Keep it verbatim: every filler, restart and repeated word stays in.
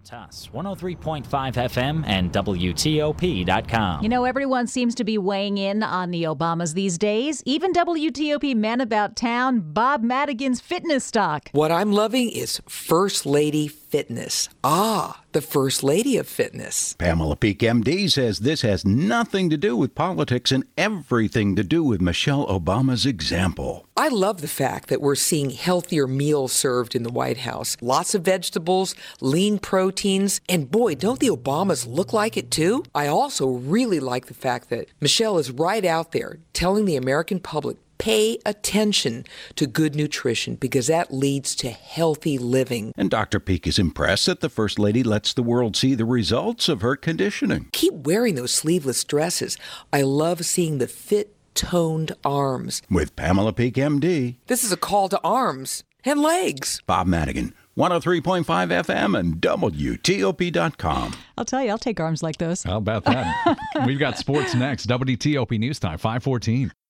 Tuss, one oh three point five F M and W T O P dot com. You know, everyone seems to be weighing in on the Obamas these days. Even W T O P Man About Town, Bob Madigan's fitness stock. What I'm loving is First Lady Fitness. Ah, the First Lady of Fitness. Pamela Peeke, M D, says this has nothing to do with politics and everything to do with Michelle Obama's example. I love the fact that we're seeing healthier meals served in the White House. Lots of vegetables, lean proteins, and boy, don't the Obamas look like it too? I also really like the fact that Michelle is right out there telling the American public, pay attention to good nutrition because that leads to healthy living. And Doctor Peeke is impressed that the First Lady lets the world see the results of her conditioning. Keep wearing those sleeveless dresses. I love seeing the fit, toned arms. With Pamela Peeke, M D. This is a call to arms and legs. Bob Madigan, one oh three point five F M and W T O P dot com. I'll tell you, I'll take arms like those. How about that? We've got sports next. W T O P News Time, five fourteen.